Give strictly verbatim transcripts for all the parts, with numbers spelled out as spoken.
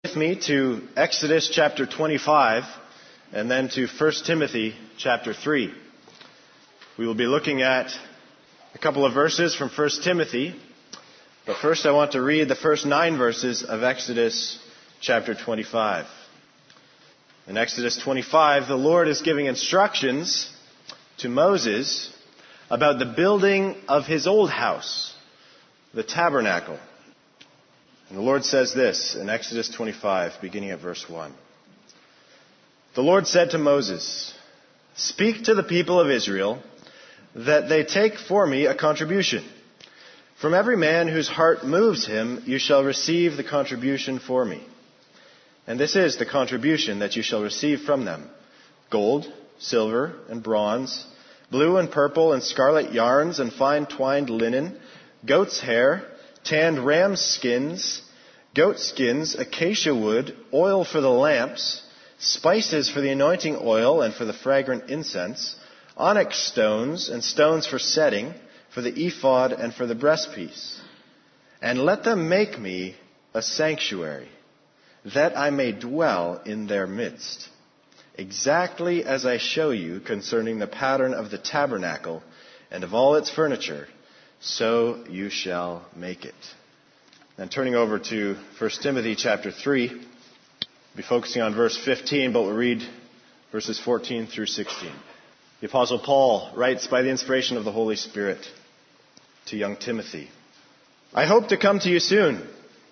With me to Exodus chapter twenty-five and then to First Timothy chapter three. We will be looking at a couple of verses from First Timothy, but first I want to read the first nine verses of Exodus chapter twenty-five. In Exodus twenty-five, the Lord is giving instructions to Moses about the building of his old house, the tabernacle. And the Lord says this in Exodus twenty-five, beginning at verse one. The Lord said to Moses, "Speak to the people of Israel that they take for me a contribution. From every man whose heart moves him, you shall receive the contribution for me. And this is the contribution that you shall receive from them: gold, silver, and bronze, blue and purple and scarlet yarns and fine twined linen, goat's hair, tanned ram's skins, goat skins, acacia wood, oil for the lamps, spices for the anointing oil and for the fragrant incense, onyx stones and stones for setting, for the ephod and for the breastpiece. And let them make me a sanctuary, that I may dwell in their midst, exactly as I show you concerning the pattern of the tabernacle and of all its furniture, so you shall make it." And turning over to First Timothy chapter three, we'll be focusing on verse fifteen, but we'll read verses fourteen through sixteen. The Apostle Paul writes by the inspiration of the Holy Spirit to young Timothy, "I hope to come to you soon,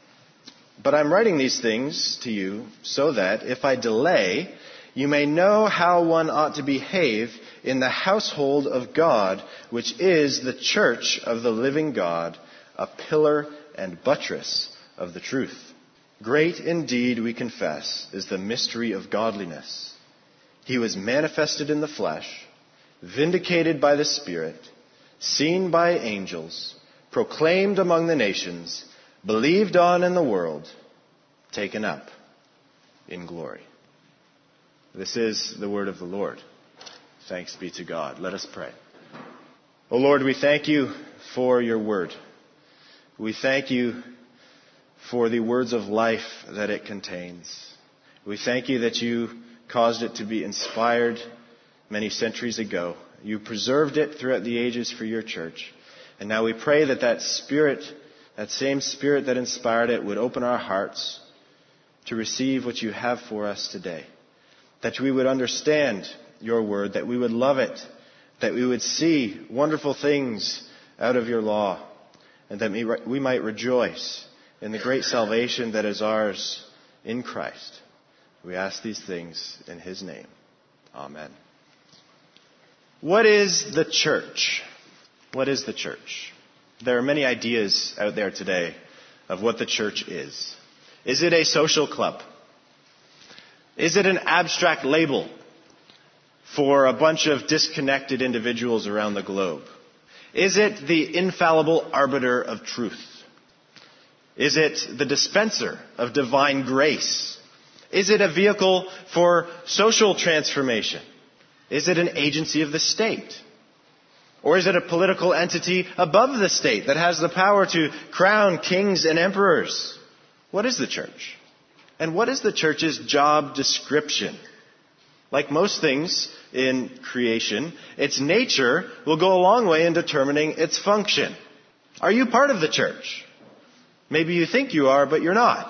but I'm writing these things to you so that if I delay, you may know how one ought to behave in the household of God, which is the church of the living God, a pillar and buttress of the truth. Great indeed, we confess, is the mystery of godliness. He was manifested in the flesh, vindicated by the Spirit, seen by angels, proclaimed among the nations, believed on in the world, taken up in glory." This is the word of the Lord. Thanks be to God. Let us pray. O Lord, we thank you for your word. We thank you for the words of life that it contains. We thank you that you caused it to be inspired many centuries ago. You preserved it throughout the ages for your church. And now we pray that that spirit, that same spirit that inspired it, would open our hearts to receive what you have for us today. That we would understand your word, that we would love it, that we would see wonderful things out of your law, and that we might rejoice in the great salvation that is ours in Christ. We ask these things in his name. Amen. What is the church? What is the church? There are many ideas out there today of what the church is. Is it a social club? Is it an abstract label for a bunch of disconnected individuals around the globe? Is it the infallible arbiter of truth? Is it the dispenser of divine grace? Is it a vehicle for social transformation? Is it an agency of the state? Or is it a political entity above the state that has the power to crown kings and emperors? What is the church? And what is the church's job description? Like most things in creation, its nature will go a long way in determining its function. Are you part of the church? Maybe you think you are, but you're not.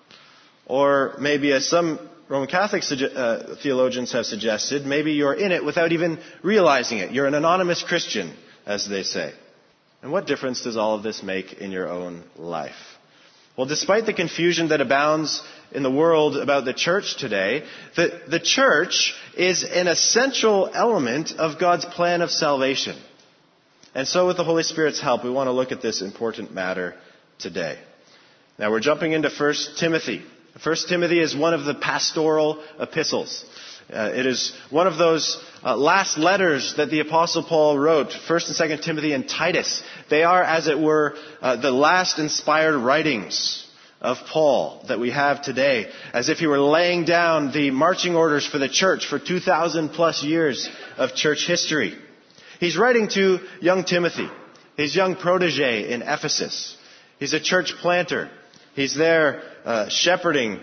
Or maybe, as some Roman Catholic suge- uh, theologians have suggested, maybe you're in it without even realizing it. You're an anonymous Christian, as they say. And what difference does all of this make in your own life? Well, despite the confusion that abounds in the world about the church today, the, the church is an essential element of God's plan of salvation. And so with the Holy Spirit's help, we want to look at this important matter today. Now we're jumping into First Timothy. First Timothy is one of the pastoral epistles. Uh, it is one of those uh, last letters that the Apostle Paul wrote, First and Second Timothy and Titus. They are, as it were, uh, the last inspired writings of Paul that we have today, as if he were laying down the marching orders for the church for two thousand plus years of church history. He's writing to young Timothy, his young protege in Ephesus. He's a church planter. He's there uh, shepherding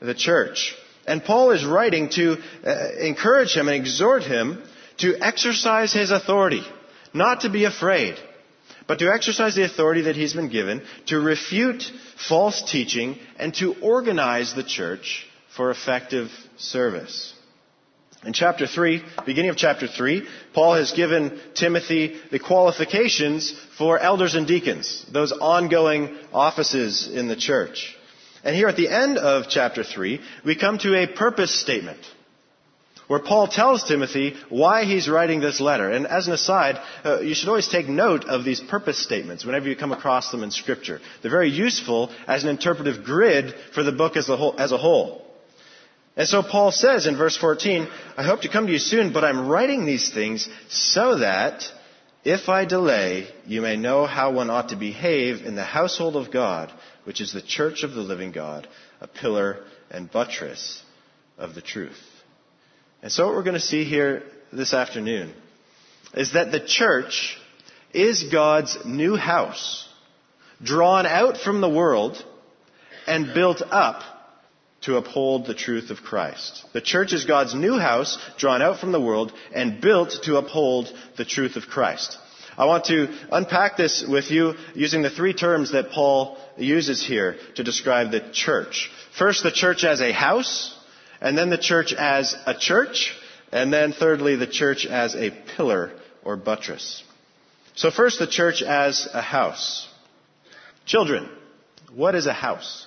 the church. And Paul is writing to uh, encourage him and exhort him to exercise his authority, not to be afraid, but to exercise the authority that he's been given to refute false teaching and to organize the church for effective service. In chapter three, beginning of chapter three, Paul has given Timothy the qualifications for elders and deacons, those ongoing offices in the church. And here at the end of chapter three, we come to a purpose statement where Paul tells Timothy why he's writing this letter. And as an aside, uh, you should always take note of these purpose statements whenever you come across them in Scripture. They're very useful as an interpretive grid for the book as a whole. As a whole. And so Paul says in verse fourteen, I hope to come to you soon, but I'm writing these things so that if I delay, you may know how one ought to behave in the household of God, which is the church of the living God, a pillar and buttress of the truth. And so what we're going to see here this afternoon is that the church is God's new house, drawn out from the world and built up to uphold the truth of Christ. The church is God's new house, drawn out from the world and built to uphold the truth of Christ. I want to unpack this with you using the three terms that Paul uses here to describe the church. First, the church as a house, and then the church as a church, and then thirdly, the church as a pillar or buttress. So first, the church as a house. Children, what is a house?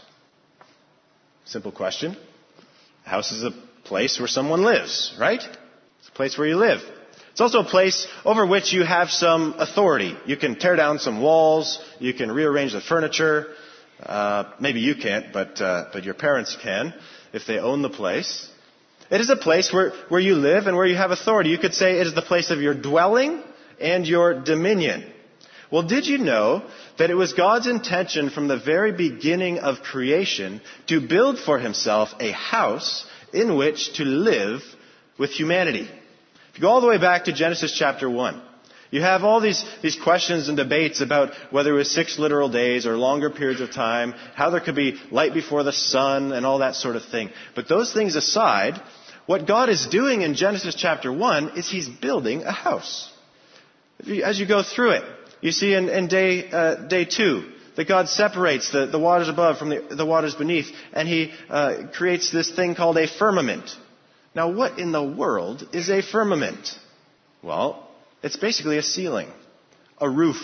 Simple question. A house is a place where someone lives, right? It's a place where you live. It's also a place over which you have some authority. You can tear down some walls. You can rearrange the furniture. Uh, maybe you can't, but uh, but your parents can if they own the place. It is a place where, where you live and where you have authority. You could say it is the place of your dwelling and your dominion. Well, did you know that it was God's intention from the very beginning of creation to build for himself a house in which to live with humanity? If you go all the way back to Genesis chapter one, you have all these, these questions and debates about whether it was six literal days or longer periods of time, how there could be light before the sun and all that sort of thing. But those things aside, what God is doing in Genesis chapter one is he's building a house. As you go through it, you see in, in day, uh, day two that God separates the, the waters above from the, the waters beneath, and he uh, creates this thing called a firmament. Now, what in the world is a firmament? Well, it's basically a ceiling, a roof,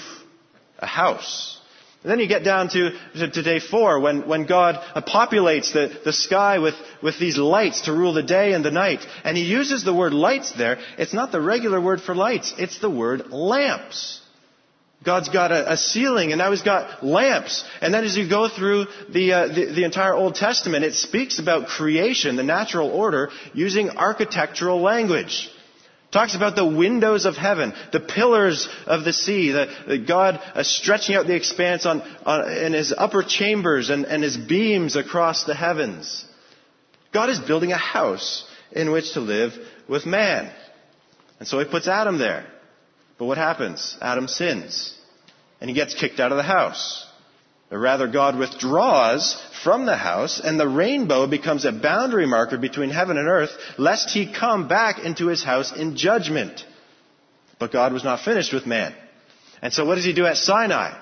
a house. And then you get down to, to, to day four when, when God populates the, the sky with, with these lights to rule the day and the night. And he uses the word lights there. It's not the regular word for lights. It's the word lamps. God's got a, a ceiling, and now he's got lamps. And then as you go through the, uh, the the entire Old Testament, it speaks about creation, the natural order, using architectural language. Talks about the windows of heaven, the pillars of the sea, the, the God uh, stretching out the expanse on, on in his upper chambers and, and his beams across the heavens. God is building a house in which to live with man. And so he puts Adam there. But what happens? Adam sins, and he gets kicked out of the house. Or rather, God withdraws from the house, and the rainbow becomes a boundary marker between heaven and earth, lest he come back into his house in judgment. But God was not finished with man. And so what does he do at Sinai?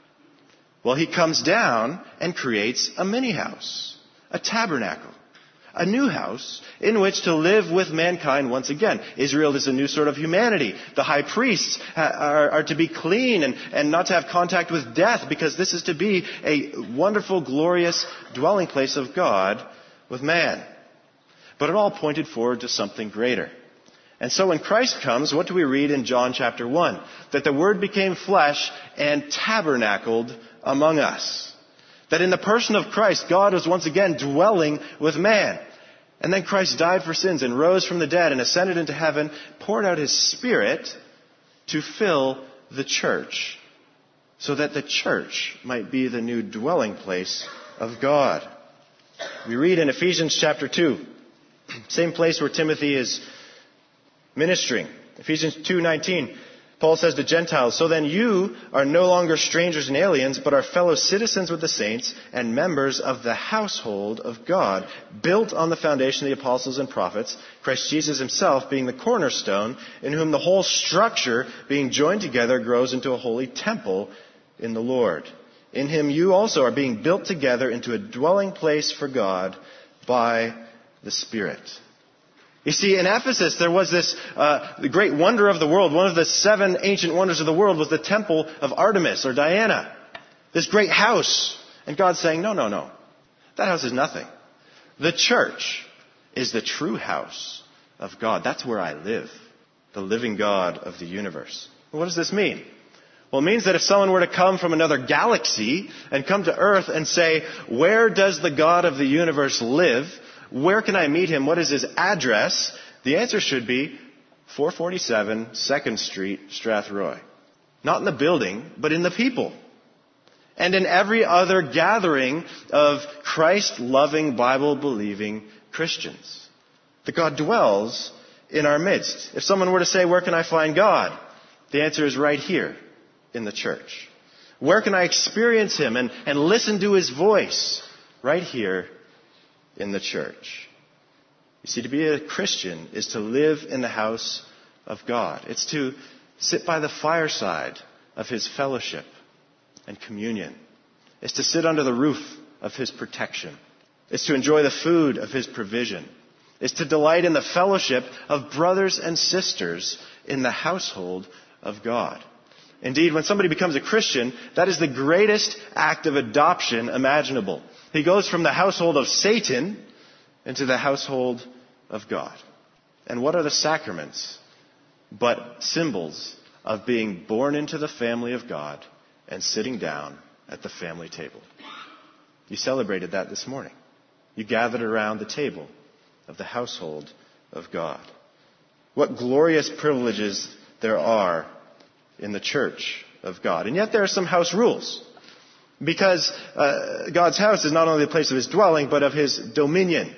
Well, he comes down and creates a mini house, a tabernacle. A new house in which to live with mankind once again. Israel is a new sort of humanity. The high priests are, are to be clean and, and not to have contact with death, because this is to be a wonderful, glorious dwelling place of God with man. But it all pointed forward to something greater. And so when Christ comes, what do we read in John chapter one? That the Word became flesh and tabernacled among us. That in the person of Christ, God was once again dwelling with man. And then Christ died for sins and rose from the dead and ascended into heaven, poured out his Spirit to fill the church, so that the church might be the new dwelling place of God. We read in Ephesians chapter two, same place where Timothy is ministering. Ephesians two nineteen. Paul says to Gentiles, "So then you are no longer strangers and aliens, but are fellow citizens with the saints and members of the household of God, built on the foundation of the apostles and prophets, Christ Jesus himself being the cornerstone, in whom the whole structure, being joined together, grows into a holy temple in the Lord. In him you also are being built together into a dwelling place for God by the Spirit." You see, in Ephesus, there was this uh, the great wonder of the world. One of the seven ancient wonders of the world was the temple of Artemis or Diana. This great house. And God's saying, no, no, no. That house is nothing. The church is the true house of God. That's where I live. The living God of the universe. What does this mean? Well, it means that if someone were to come from another galaxy and come to Earth and say, where does the God of the universe live? Where can I meet him? What is his address? The answer should be four forty-seven second Street, Strathroy. Not in the building, but in the people. And in every other gathering of Christ-loving, Bible-believing Christians. That God dwells in our midst. If someone were to say, where can I find God? The answer is right here in the church. Where can I experience him and, and listen to his voice? Right here in the church. You see, to be a Christian is to live in the house of God. It's to sit by the fireside of his fellowship and communion. It's to sit under the roof of his protection. It's to enjoy the food of his provision. It's to delight in the fellowship of brothers and sisters in the household of God. Indeed, when somebody becomes a Christian, that is the greatest act of adoption imaginable. He goes from the household of Satan into the household of God. And what are the sacraments but symbols of being born into the family of God and sitting down at the family table? You celebrated that this morning. You gathered around the table of the household of God. What glorious privileges there are in the church of God. And yet there are some house rules. Because uh, God's house is not only the place of his dwelling, but of his dominion.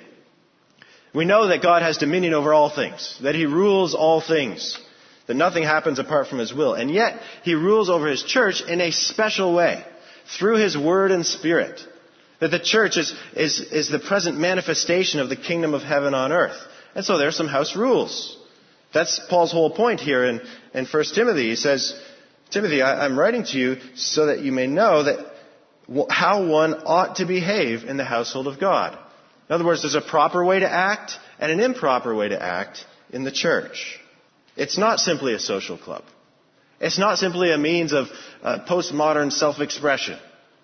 We know that God has dominion over all things, that he rules all things, that nothing happens apart from his will. And yet he rules over his church in a special way, through his word and spirit. That the church is, is, is the present manifestation of the kingdom of heaven on earth. And so there are some house rules. That's Paul's whole point here in, in First Timothy. He says, Timothy, I, I'm writing to you so that you may know that how one ought to behave in the household of God. In other words, there's a proper way to act and an improper way to act in the church. It's not simply a social club. It's not simply a means of uh, postmodern self-expression.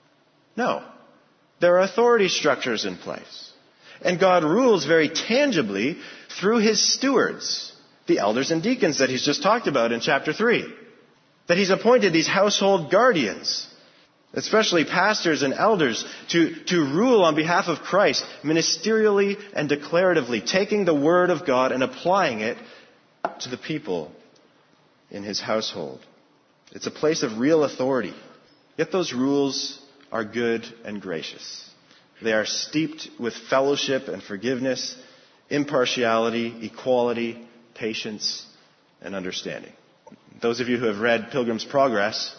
No. There are authority structures in place. And God rules very tangibly through his stewards, the elders and deacons that he's just talked about in chapter three. That he's appointed these household guardians, especially pastors and elders, to, to rule on behalf of Christ ministerially and declaratively, taking the word of God and applying it to the people in his household. It's a place of real authority. Yet those rules are good and gracious. They are steeped with fellowship and forgiveness, impartiality, equality, patience, and understanding. Those of you who have read Pilgrim's Progress,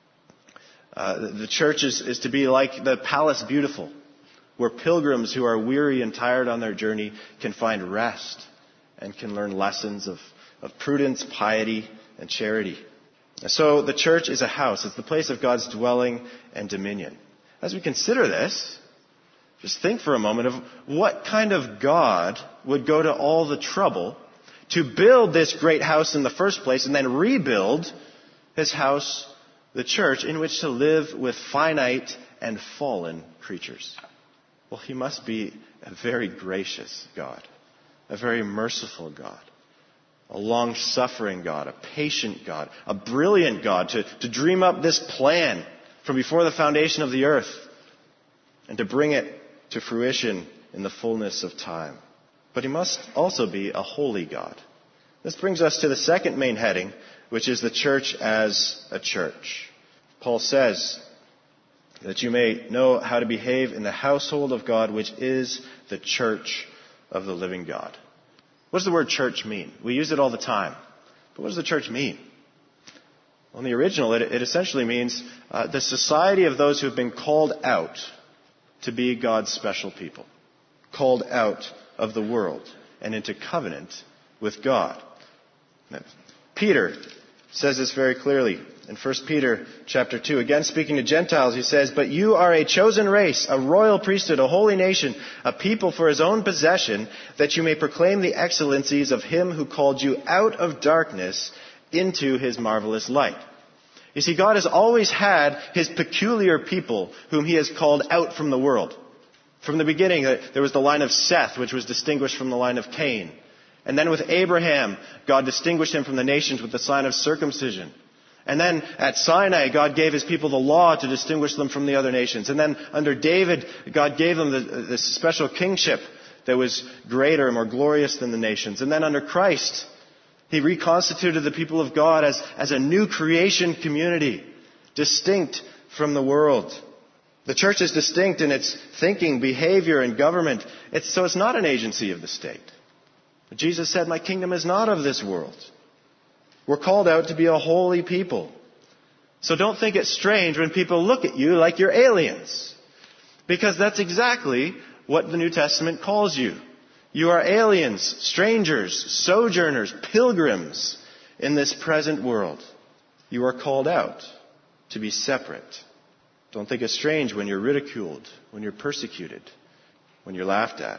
Uh, the church is, is to be like the Palace Beautiful, where pilgrims who are weary and tired on their journey can find rest and can learn lessons of, of prudence, piety, and charity. And so the church is a house. It's the place of God's dwelling and dominion. As we consider this, just think for a moment of what kind of God would go to all the trouble to build this great house in the first place and then rebuild his house, the church, in which to live with finite and fallen creatures. Well, he must be a very gracious God, a very merciful God, a long-suffering God, a patient God, a brilliant God to, to dream up this plan from before the foundation of the earth and to bring it to fruition in the fullness of time. But he must also be a holy God. This brings us to the second main heading, which is the church as a church. Paul says that you may know how to behave in the household of God, which is the church of the living God. What does the word church mean? We use it all the time. But what does the church mean? Well, in the original, it, it essentially means uh, the society of those who have been called out to be God's special people, called out of the world and into covenant with God. Now, Peter says this very clearly in First Peter chapter two. Again, speaking to Gentiles, he says, "But you are a chosen race, a royal priesthood, a holy nation, a people for his own possession, that you may proclaim the excellencies of him who called you out of darkness into his marvelous light." You see, God has always had his peculiar people whom he has called out from the world. From the beginning, there was the line of Seth, which was distinguished from the line of Cain. And then with Abraham, God distinguished him from the nations with the sign of circumcision. And then at Sinai, God gave his people the law to distinguish them from the other nations. And then under David, God gave them this special kingship that was greater and more glorious than the nations. And then under Christ, he reconstituted the people of God as, as a new creation community, distinct from the world. The church is distinct in its thinking, behavior, and government. It's, so it's not an agency of the state. But Jesus said, "My kingdom is not of this world." We're called out to be a holy people. So don't think it's strange when people look at you like you're aliens. Because that's exactly what the New Testament calls you. You are aliens, strangers, sojourners, pilgrims in this present world. You are called out to be separate. Don't think it's strange when you're ridiculed, when you're persecuted, when you're laughed at.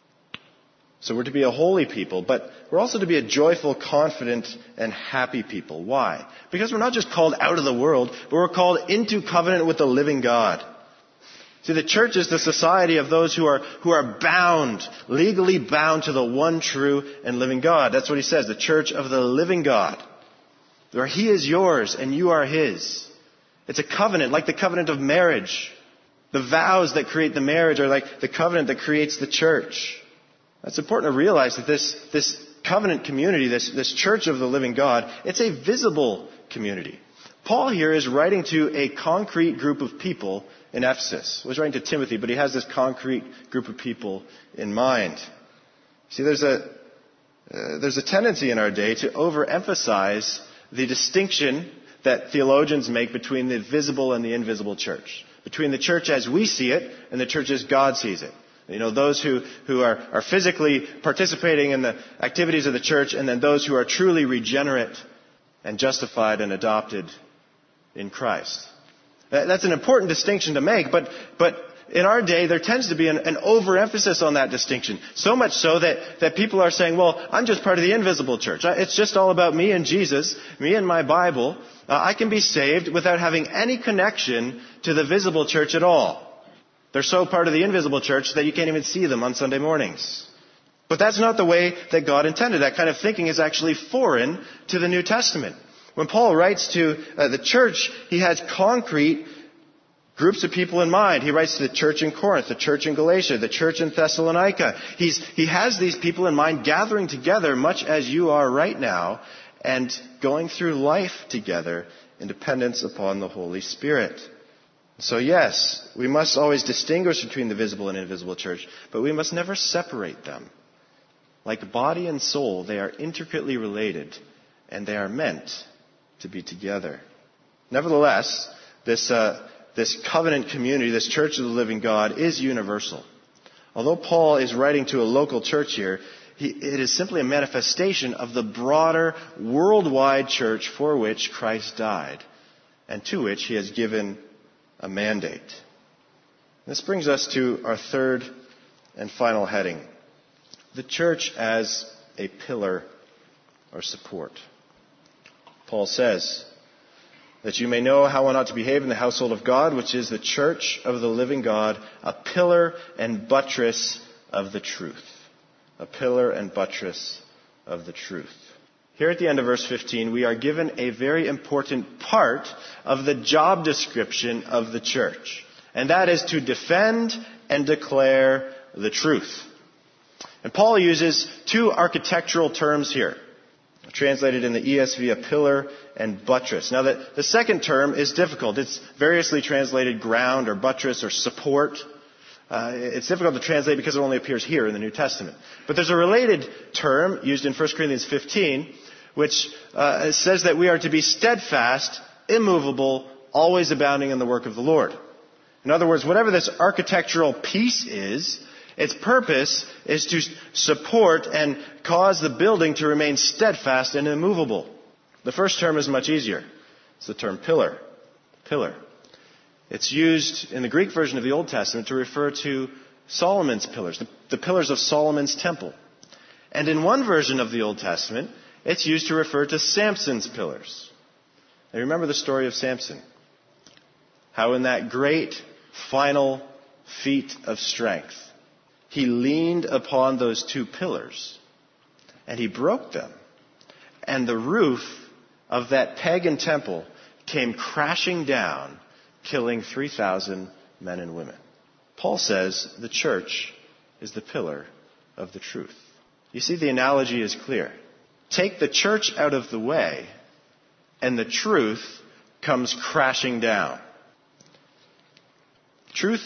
So we're to be a holy people, but we're also to be a joyful, confident, and happy people. Why? Because we're not just called out of the world, but we're called into covenant with the living God. See, the church is the society of those who are who are bound, legally bound to the one true and living God. That's what he says, the church of the living God. Where he is yours and you are his. It's a covenant, like the covenant of marriage. The vows that create the marriage are like the covenant that creates the church. It's important to realize that this, this covenant community, this, this church of the living God, it's a visible community. Paul here is writing to a concrete group of people in Ephesus. He was writing to Timothy, but he has this concrete group of people in mind. See, there's a, uh, there's a tendency in our day to overemphasize the distinction that theologians make between the visible and the invisible church. Between the church as we see it and the church as God sees it. You know, those who, who are, are physically participating in the activities of the church, and then those who are truly regenerate and justified and adopted in Christ. That's an important distinction to make, but, but in our day there tends to be an, an overemphasis on that distinction. So much so that, that people are saying, well, I'm just part of the invisible church. It's just all about me and Jesus, me and my Bible. Uh, I can be saved without having any connection to the visible church at all. They're so part of the invisible church that you can't even see them on Sunday mornings. But that's not the way that God intended. That kind of thinking is actually foreign to the New Testament. When Paul writes to uh, the church, he has concrete groups of people in mind. He writes to the church in Corinth, the church in Galatia, the church in Thessalonica. He's, he has these people in mind gathering together much as you are right now and going through life together in dependence upon the Holy Spirit. So yes, we must always distinguish between the visible and invisible church, but we must never separate them. Like body and soul, they are intricately related, and they are meant to be together. Nevertheless, this uh, this covenant community, this church of the living God, is universal. Although Paul is writing to a local church here, he, it is simply a manifestation of the broader worldwide church for which Christ died, and to which he has given a mandate. This brings us to our third and final heading. The church as a pillar or support. Paul says that you may know how one ought to behave in the household of God, which is the church of the living God, a pillar and buttress of the truth. A pillar and buttress of the truth. Here at the end of verse fifteen, we are given a very important part of the job description of the church. And that is to defend and declare the truth. And Paul uses two architectural terms here, translated in the E S V, a pillar and buttress. Now, the, the second term is difficult. It's variously translated ground or buttress or support. Uh, it's difficult to translate because it only appears here in the New Testament. But there's a related term used in First Corinthians fifteen, which uh, says that we are to be steadfast, immovable, always abounding in the work of the Lord. In other words, whatever this architectural piece is, its purpose is to support and cause the building to remain steadfast and immovable. The first term is much easier. It's the term pillar. Pillar. It's used in the Greek version of the Old Testament to refer to Solomon's pillars, the, the pillars of Solomon's temple. And in one version of the Old Testament, it's used to refer to Samson's pillars. Now remember the story of Samson. How in that great final feat of strength, he leaned upon those two pillars and he broke them. And the roof of that pagan temple came crashing down, killing three thousand men and women. Paul says the church is the pillar of the truth. You see, the analogy is clear. Take the church out of the way, and the truth comes crashing down. Truth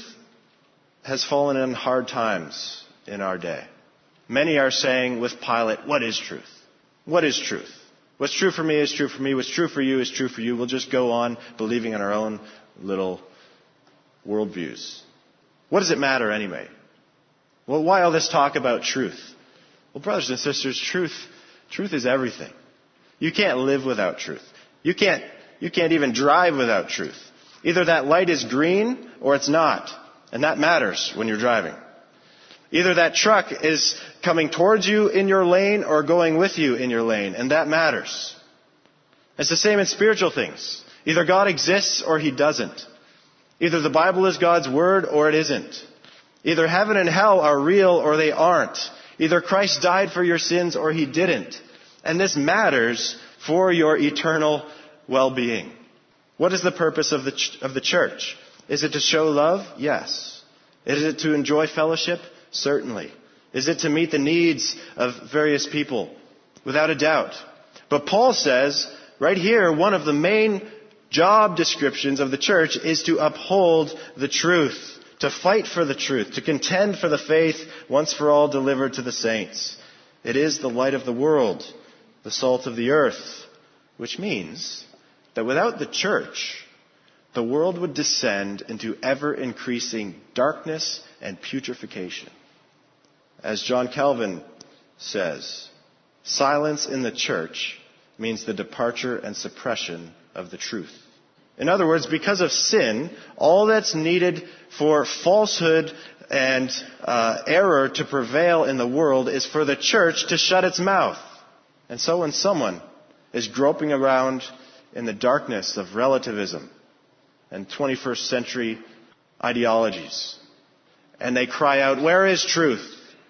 has fallen in hard times in our day. Many are saying with Pilate, what is truth? What is truth? What's true for me is true for me. What's true for you is true for you. We'll just go on believing in our own little worldviews. What does it matter anyway? Well, why all this talk about truth? Well, brothers and sisters, truth, truth is everything. You can't live without truth. You can't, you can't even drive without truth. Either that light is green or it's not. And that matters when you're driving. Either that truck is coming towards you in your lane or going with you in your lane. And that matters. It's the same in spiritual things. Either God exists or He doesn't. Either the Bible is God's Word or it isn't. Either heaven and hell are real or they aren't. Either Christ died for your sins or He didn't. And this matters for your eternal well-being. What is the purpose of the ch- of the church? Is it to show love? Yes. Is it to enjoy fellowship? Certainly. Is it to meet the needs of various people? Without a doubt. But Paul says, right here, one of the main job descriptions of the church is to uphold the truth, to fight for the truth, to contend for the faith once for all delivered to the saints. It is the light of the world, the salt of the earth, which means that without the church, the world would descend into ever-increasing darkness and putrefaction. As John Calvin says, silence in the church means the departure and suppression of the truth. In other words, because of sin, all that's needed for falsehood and uh, error to prevail in the world is for the church to shut its mouth. And so when someone is groping around in the darkness of relativism and twenty-first century ideologies, and they cry out, where is truth?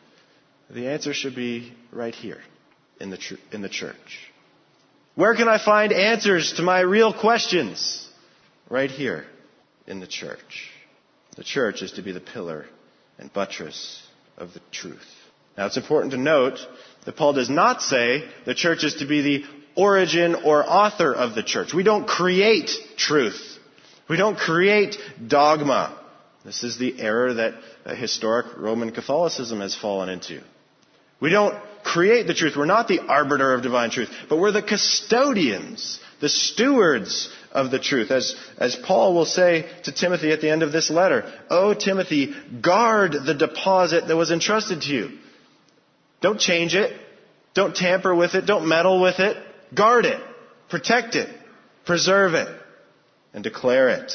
The answer should be right here in the tr- in the church. Where can I find answers to my real questions? Right here in the church. The church is to be the pillar and buttress of the truth. Now it's important to note that Paul does not say the church is to be the origin or author of the church. We don't create truth. We don't create dogma. This is the error that historic Roman Catholicism has fallen into. We don't create the truth. We're not the arbiter of divine truth, but we're the custodians, the stewards of the truth. As, as Paul will say to Timothy at the end of this letter, "O Timothy, guard the deposit that was entrusted to you." Don't change it. Don't tamper with it. Don't meddle with it. Guard it. Protect it. Preserve it. And declare it.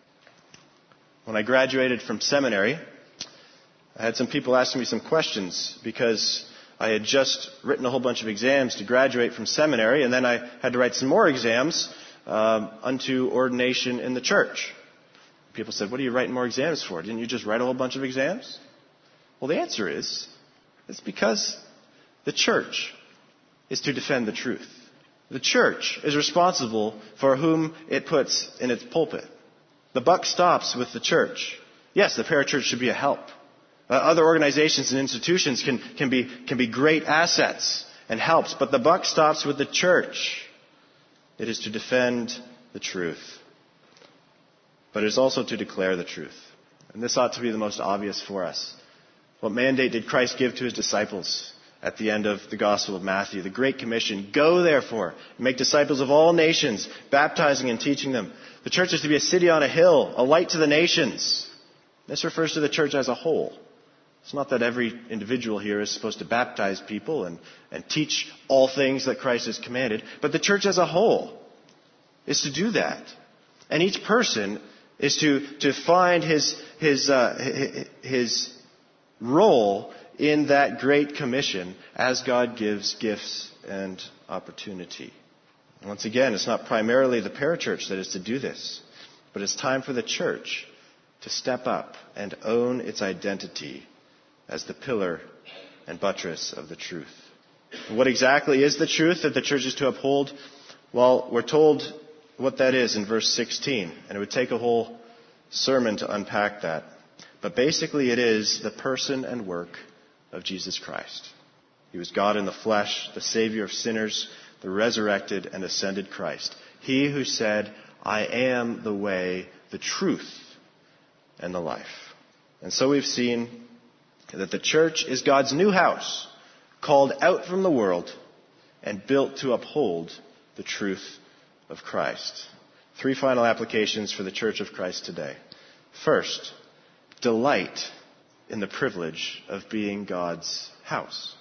When I graduated from seminary, I had some people asking me some questions because I had just written a whole bunch of exams to graduate from seminary, and then I had to write some more exams um, unto ordination in the church. People said, what are you writing more exams for? Didn't you just write a whole bunch of exams? Well, the answer is, it's because the church is to defend the truth. The church is responsible for whom it puts in its pulpit. The buck stops with the church. Yes, the parachurch should be a help. Uh, other organizations and institutions can, can be, can be great assets and helps, but the buck stops with the church. It is to defend the truth. But it is also to declare the truth. And this ought to be the most obvious for us. What mandate did Christ give to His disciples at the end of the Gospel of Matthew, the Great Commission. Go, therefore, and make disciples of all nations, baptizing and teaching them. The church is to be a city on a hill, a light to the nations. This refers to the church as a whole. It's not that every individual here is supposed to baptize people and, and teach all things that Christ has commanded, but the church as a whole is to do that. And each person is to, to find his, his, uh, his role in that Great Commission as God gives gifts and opportunity. And once again, it's not primarily the parachurch that is to do this, but it's time for the church to step up and own its identity as the pillar and buttress of the truth. And what exactly is the truth that the church is to uphold? Well, we're told what that is in verse sixteen, and it would take a whole sermon to unpack that. But basically it is the person and work of Jesus Christ. He was God in the flesh, the Savior of sinners, the resurrected and ascended Christ. He who said, I am the way, the truth, and the life. And so we've seen that the church is God's new house, called out from the world and built to uphold the truth of Christ. Three final applications for the Church of Christ today. First, delight in the privilege of being God's house.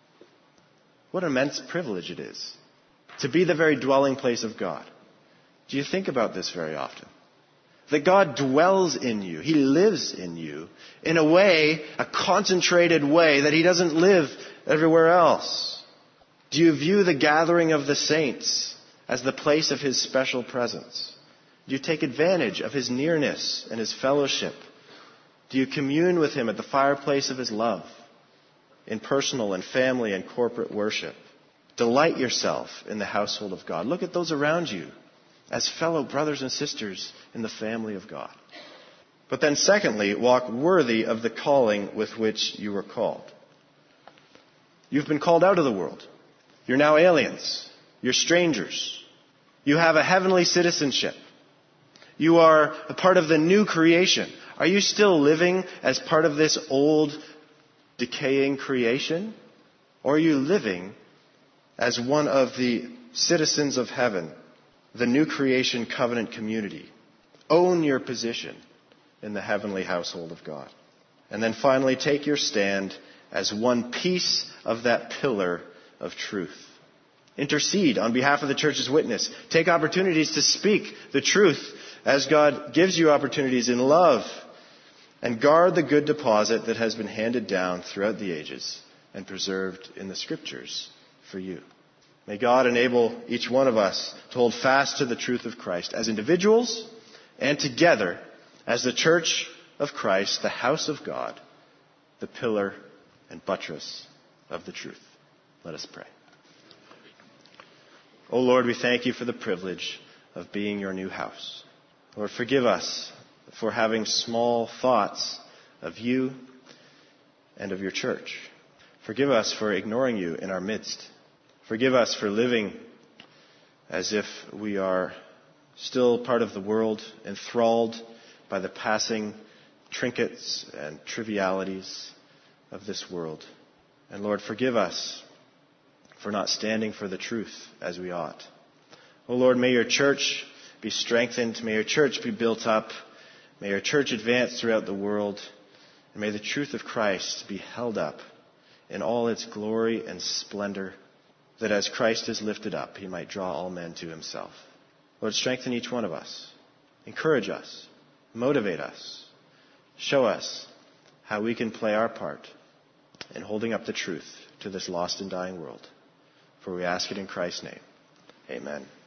What an immense privilege it is to be the very dwelling place of God. Do you think about this very often? That God dwells in you. He lives in you in a way, a concentrated way that He doesn't live everywhere else. Do you view the gathering of the saints as the place of His special presence? Do you take advantage of His nearness and His fellowship? Do you commune with Him at the fireplace of His love in personal and family and corporate worship? Delight yourself in the household of God. Look at those around you as fellow brothers and sisters in the family of God. But then secondly, walk worthy of the calling with which you were called. You've been called out of the world. You're now aliens. You're strangers. You have a heavenly citizenship. You are a part of the new creation. Are you still living as part of this old, decaying creation? Or are you living as one of the citizens of heaven, the new creation covenant community? Own your position in the heavenly household of God. And then finally, take your stand as one piece of that pillar of truth. Intercede on behalf of the church's witness. Take opportunities to speak the truth as God gives you opportunities in love. And guard the good deposit that has been handed down throughout the ages and preserved in the Scriptures for you. May God enable each one of us to hold fast to the truth of Christ as individuals and together as the church of Christ, the house of God, the pillar and buttress of the truth. Let us pray. O Lord, we thank you for the privilege of being your new house. Lord, forgive us for having small thoughts of you and of your church. Forgive us for ignoring you in our midst. Forgive us for living as if we are still part of the world, enthralled by the passing trinkets and trivialities of this world. And Lord, forgive us for not standing for the truth as we ought. Oh Lord, may your church be strengthened. May your church be built up. May your church advance throughout the world. And may the truth of Christ be held up in all its glory and splendor, that as Christ is lifted up, he might draw all men to himself. Lord, strengthen each one of us. Encourage us. Motivate us. Show us how we can play our part in holding up the truth to this lost and dying world. For we ask it in Christ's name. Amen.